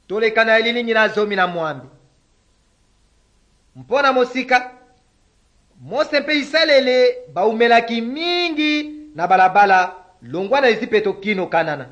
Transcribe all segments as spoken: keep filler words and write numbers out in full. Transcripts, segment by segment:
tolekana elilingi na zomi na mwambi. Mpona mosika, Mose mpe Isalele baumelaki mingi na balabala longwa na Ezipeto kino Kanana.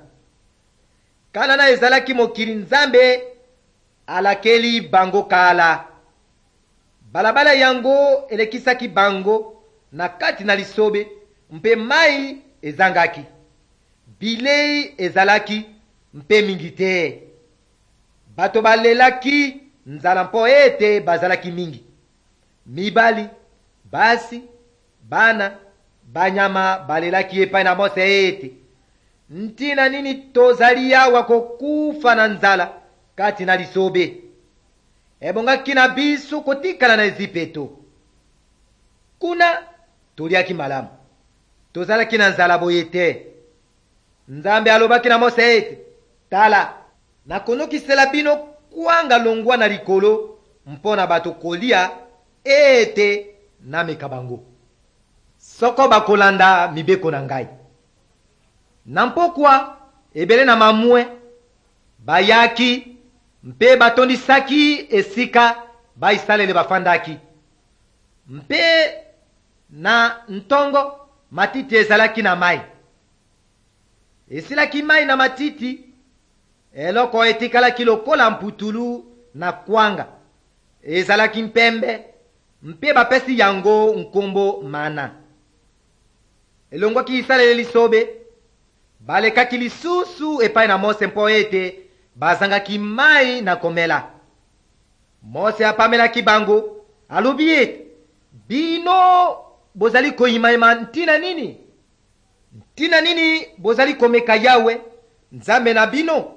Kanana ezalaki mokili Nzambe alakeli bango kala. Balabala yango elekisaki bango na kati na lisobe, mpe mai ezangaki. Bilei ezalaki mpe mingi te. Bato balelaki nzala mpo ete bazalaki mingi. Mibali, basi, bana, banyama balelaki epai na Mose ete ntina nini tozali awa kokufa na nzala kati na lisobe. Ebongaki na biso kotikala na Ezipeto. Kuna toliaki malamu, tozalaki na nzala boye te. Nzambe alobaki na Mose ete, tala, nakonokisela bino kwanga longwa na likolo mpona bato kolia ete nameka bango. Soko bakolanda mibeko na ngai. Nampokwa ebele na mamwe bayaki mpe batondisaki esika ba Isalele bafandaki. Mpe na ntongo matiti ezalaki na mai. Esilaki mai na matiti, eloko etikalaki lokola mputulu na kwanga. Ezalaki mpembe, mpe bapesi yango nkombo mana. Elongwaki Isalele lisobe, balekaki lisusu epai na Mose mpo ete bazangaki mai na komela. Mose apamelaki bango, alobi ete, bino bozali koyimayima ntina nini? Ntina nini bozali komeka Yawe, Nzambe na bino?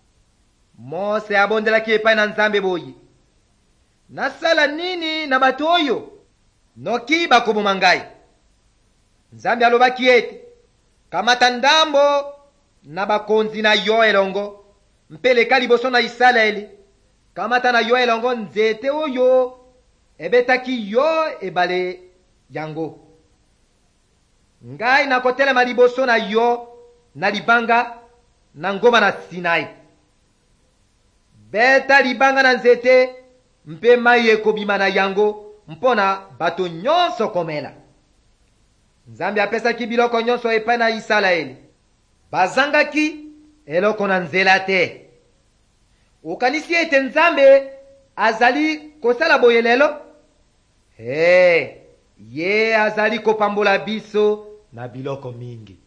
Mose abondelaki epai na Nzambe boyi, nasala nini na bato oyo? Noki bakoboma ngai. Nzambe alobaki ete, kamata ndambo na bakonzi na yo elongo, mpe leka liboso na Isalele, kamata na yo elongo nzete oyo ebetaki yo ebale yango. Ngai nakotelema liboso na yo na libanga na ngoma na Sinai. Beta libanga na nzete mpe mai ekobima na yango mpona bato nyonso komela. Nzambe apesaki biloko nyonso epai na Isalele. Bazangaki eloko na nzela te. Okanisi ete Nzambe azali kosala boye lelo? Hey, ye azali kopambola biso na biloko mingi.